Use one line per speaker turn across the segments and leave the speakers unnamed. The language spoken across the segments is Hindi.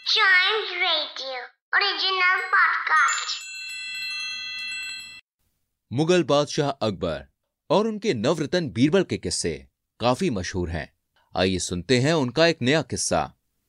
Chimes Radio original podcast.
Mughal बादशाह अकबर और उनके नवरत्न बीरबल के किस्से काफी मशहूर हैं। आइए सुनते हैं उनका एक नया किस्सा।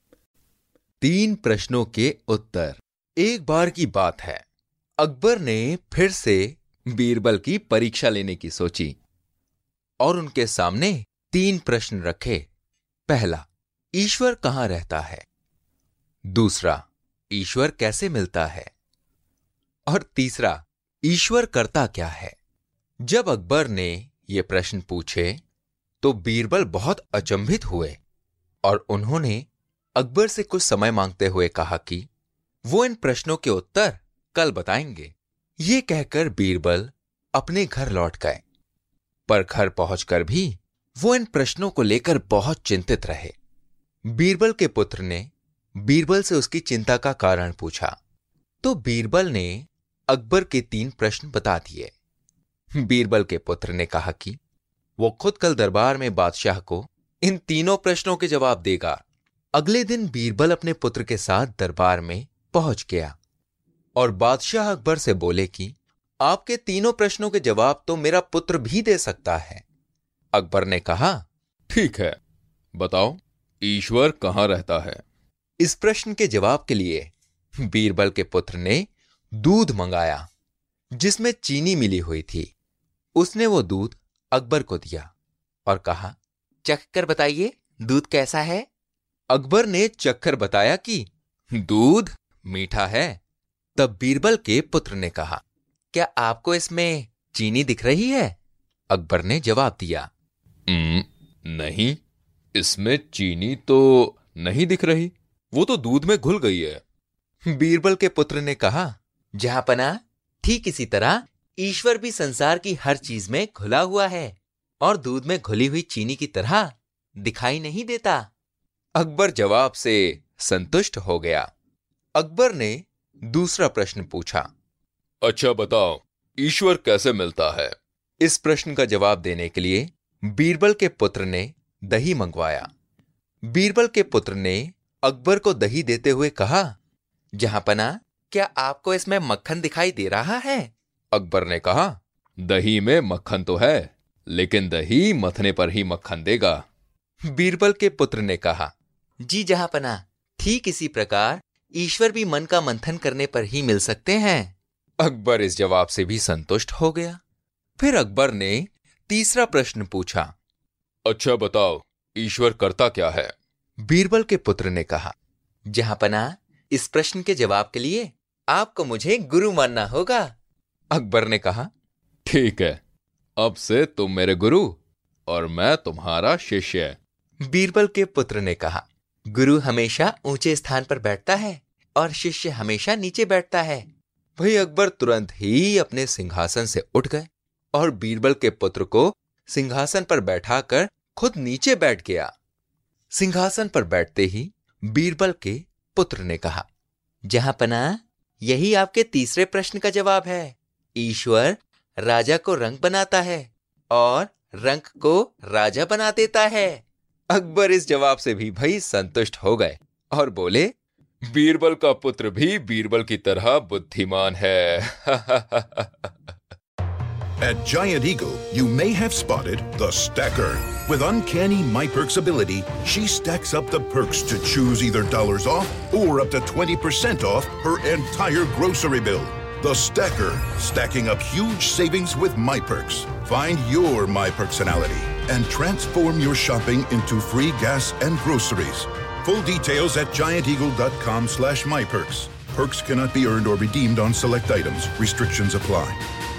3 प्रश्नों के उत्तर। एक बार की बात है, अकबर ने फिर से बीरबल की परीक्षा लेने की सोची और उनके सामने 3 प्रश्न रखे। पहला, ईश्वर कहां रहता है? दूसरा, ईश्वर कैसे मिलता है? और तीसरा, ईश्वर करता क्या है? जब अकबर ने ये प्रश्न पूछे तो बीरबल बहुत अचंभित हुए और उन्होंने अकबर से कुछ समय मांगते हुए कहा कि वो इन प्रश्नों के उत्तर कल बताएंगे। ये कहकर बीरबल अपने घर लौट गए, पर घर पहुंचकर भी वो इन प्रश्नों को लेकर बहुत चिंतित रहे। बीरबल के पुत्र ने बीरबल से उसकी चिंता का कारण पूछा तो बीरबल ने अकबर के 3 प्रश्न बता दिए। बीरबल के पुत्र ने कहा कि वो खुद कल दरबार में बादशाह को इन तीनों प्रश्नों के जवाब देगा। अगले दिन बीरबल अपने पुत्र के साथ दरबार में पहुंच गया और बादशाह अकबर से बोले कि आपके तीनों प्रश्नों के जवाब तो मेरा पुत्र भी दे सकता है। अकबर ने कहा,
ठीक है, बताओ ईश्वर कहां रहता है?
इस प्रश्न के जवाब के लिए बीरबल के पुत्र ने दूध मंगाया जिसमें चीनी मिली हुई थी। उसने वो दूध अकबर को दिया और कहा, चख कर बताइए दूध कैसा है? अकबर ने चखकर बताया कि दूध मीठा है। तब बीरबल के पुत्र ने कहा, क्या आपको इसमें चीनी दिख रही है? अकबर ने जवाब दिया,
नहीं, इसमें चीनी तो नहीं दिख रही, वो तो दूध में घुल गई है।
बीरबल के पुत्र ने कहा, जहांपना, ठीक इसी तरह ईश्वर भी संसार की हर चीज में घुला हुआ है और दूध में घुली हुई चीनी की तरह दिखाई नहीं देता। अकबर जवाब से संतुष्ट हो गया। अकबर ने दूसरा प्रश्न पूछा,
अच्छा बताओ ईश्वर कैसे मिलता है?
इस प्रश्न का जवाब देने के लिए बीरबल के पुत्र ने दही मंगवाया। बीरबल के पुत्र ने अकबर को दही देते हुए कहा, जहांपना, क्या आपको इसमें मक्खन दिखाई दे रहा है?
अकबर ने कहा, दही में मक्खन तो है, लेकिन दही मथने पर ही मक्खन देगा।
बीरबल के पुत्र ने कहा, जी जहांपना, ठीक इसी प्रकार ईश्वर भी मन का मंथन करने पर ही मिल सकते हैं। अकबर इस जवाब से भी संतुष्ट हो गया। फिर अकबर ने तीसरा प्रश्न पूछा,
अच्छा बताओ ईश्वर करता क्या है?
बीरबल के पुत्र ने कहा, जहांपना, इस प्रश्न के जवाब के लिए आपको मुझे गुरु मानना होगा। अकबर ने कहा,
ठीक है, अब से तुम मेरे गुरु और मैं तुम्हारा शिष्य।
बीरबल के पुत्र ने कहा, गुरु हमेशा ऊंचे स्थान पर बैठता है और शिष्य हमेशा नीचे बैठता है। भाई अकबर तुरंत ही अपने सिंहासन से उठ गए और बीरबल के पुत्र को सिंहासन पर बैठाकर खुद नीचे बैठ गया। सिंहासन पर बैठते ही बीरबल के पुत्र ने कहा, जहांपना, यही आपके तीसरे प्रश्न का जवाब है। ईश्वर राजा को रंग बनाता है और रंग को राजा बना देता है। अकबर इस जवाब से भी भाई संतुष्ट हो गए और बोले,
बीरबल का पुत्र भी बीरबल की तरह बुद्धिमान है।
At Giant Eagle, you may have spotted the Stacker. With uncanny MyPerks ability, she stacks up the perks to choose either dollars off or up to 20% off her entire grocery bill. The Stacker, stacking up huge savings with MyPerks. Find your MyPerksonality and transform your shopping into free gas and groceries. Full details at gianteagle.com/MyPerks. Perks cannot be earned or redeemed on select items. Restrictions apply.